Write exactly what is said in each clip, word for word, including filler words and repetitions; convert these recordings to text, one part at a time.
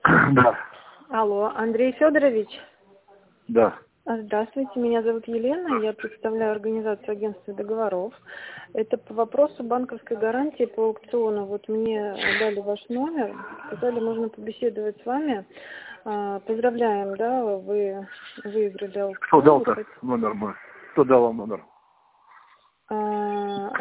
Да. Алло, Андрей Федорович? Да. Здравствуйте, меня зовут Елена, я представляю организацию агентства договоров. Это по вопросу банковской гарантии по аукциону. Вот мне дали ваш номер, сказали, можно побеседовать с вами. А, Поздравляем, да, вы выиграли аукцион. Кто дал-то номер мой? Кто дал вам номер? А,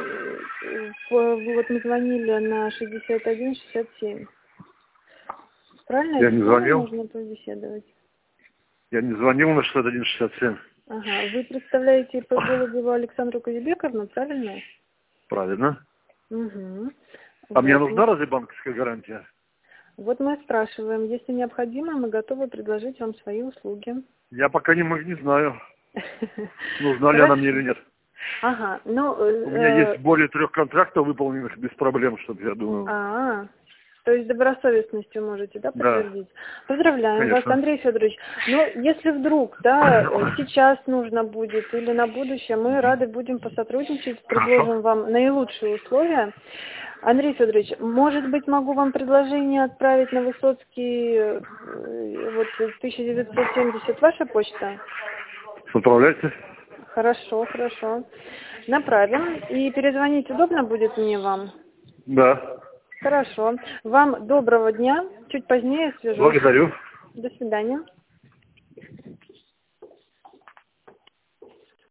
Вот мы звонили на шестьдесят один шестьдесят семь. Правильно? Я не звонил. Можно побеседовать. Я не звонил на шестьдесят один шестьдесят семь. Ага, вы представляете по Голубеву Александру Казибековну, правильно? Правильно. Угу. А Вот. мне нужна разве банковская гарантия? Вот мы спрашиваем, если необходимо, мы готовы предложить вам свои услуги. Я пока не, мог- не знаю, нужна ли она мне или нет. Ага, ну... У меня есть более трех контрактов выполненных без проблем, чтобы я думаю. А, то есть добросовестностью можете, да, Да. подтвердить? Поздравляем вас, Конечно. Андрей Федорович. Но если вдруг, да, сейчас нужно будет или на будущее, мы рады будем посотрудничать, предложим Хорошо. вам наилучшие условия. Андрей Федорович, может быть, могу вам предложение отправить на Высоцкий, э, вот, тысяча девятьсот семьдесят, ваша почта? Отправляйте. Хорошо, хорошо. Направим. И перезвонить удобно будет мне вам? Да. Хорошо. Вам доброго дня. Чуть позднее свяжусь. Благодарю. До свидания.